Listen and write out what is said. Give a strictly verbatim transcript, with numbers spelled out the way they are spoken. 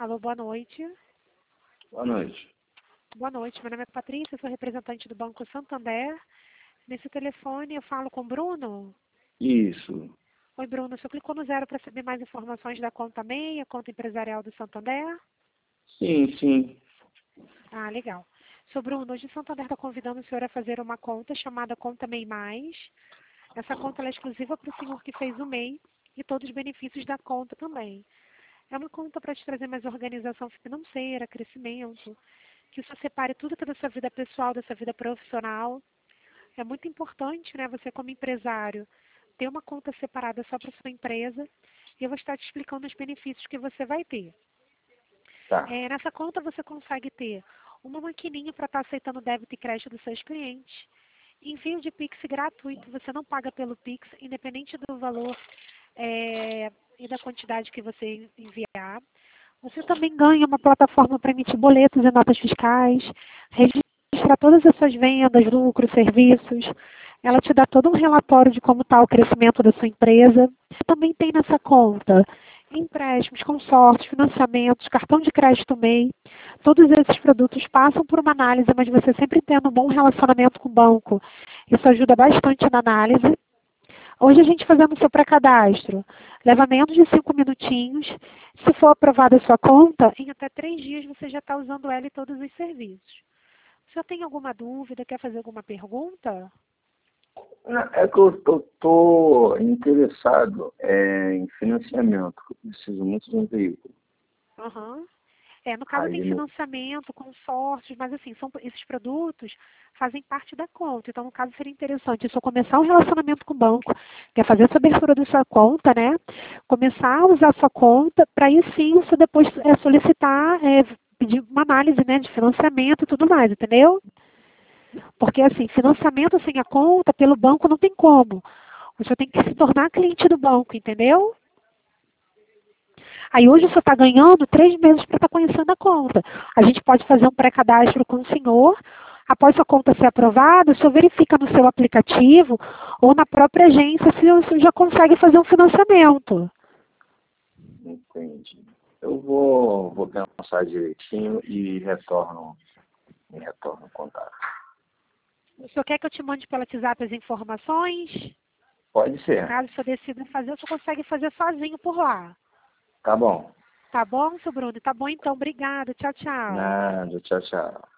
Alô, boa noite. Boa noite. Boa noite, meu nome é Patrícia, sou representante do Banco Santander. Nesse telefone eu falo com o Bruno. Isso. Oi, Bruno, você clicou no zero para saber mais informações da conta MEI, a conta empresarial do Santander? Sim, sim. Ah, legal. Sou Bruno, hoje o Santander está convidando o senhor a fazer uma conta chamada Conta MEI Mais. Essa conta ela é exclusiva para o senhor que fez o MEI e todos os benefícios da conta também. É uma conta para te trazer mais organização financeira, crescimento, que o senhor separe tudo que é da sua vida pessoal, da sua vida profissional. É muito importante, né, você como empresário, ter uma conta separada só para sua empresa. E eu vou estar te explicando os benefícios que você vai ter. Tá. É, nessa conta você consegue ter uma maquininha para estar aceitando débito e crédito dos seus clientes. Envio de Pix gratuito, você não paga pelo Pix, independente do valor é, e da quantidade que você enviar. Você também ganha uma plataforma para emitir boletos e notas fiscais, registrar todas as suas vendas, lucros, serviços. Ela te dá todo um relatório de como está o crescimento da sua empresa. Você também tem nessa conta empréstimos, consórcios, financiamentos, cartão de crédito MEI. Todos esses produtos passam por uma análise, mas você sempre tendo um bom relacionamento com o banco. Isso ajuda bastante na análise. Hoje a gente fazendo o seu pré-cadastro, leva menos de cinco minutinhos. Se for aprovada a sua conta, em até três dias você já está usando ela e todos os serviços. O senhor tem alguma dúvida, quer fazer alguma pergunta? Não, é que eu tô, tô interessado é, em financiamento. Eu preciso muito de um veículo. Aham. É, no caso tem Aí, no, financiamento, consórcios, mas assim, são, esses produtos fazem parte da conta. Então, no caso, seria interessante só começar um relacionamento com o banco, quer fazer essa abertura da sua conta, né? Começar a usar a sua conta, para aí sim você depois é, solicitar, é, pedir uma análise, né, de financiamento e tudo mais, entendeu? Porque assim, financiamento sem a conta, pelo banco não tem como. Você tem que se tornar cliente do banco, entendeu? Aí hoje você está ganhando três meses para estar conhecendo a conta. A gente pode fazer um pré-cadastro com o senhor. Após a conta ser aprovada, o senhor verifica no seu aplicativo ou na própria agência se o senhor já consegue fazer um financiamento. entendi. Eu vou, vou pensar direitinho e retorno, e retorno o contato. O senhor quer que eu te mande pelo WhatsApp as informações? Pode ser. Caso o senhor decida fazer, o senhor consegue fazer sozinho por lá. Tá bom. Tá bom, seu Bruno? Tá bom então. Obrigada. Tchau, tchau. Nada, tchau, tchau.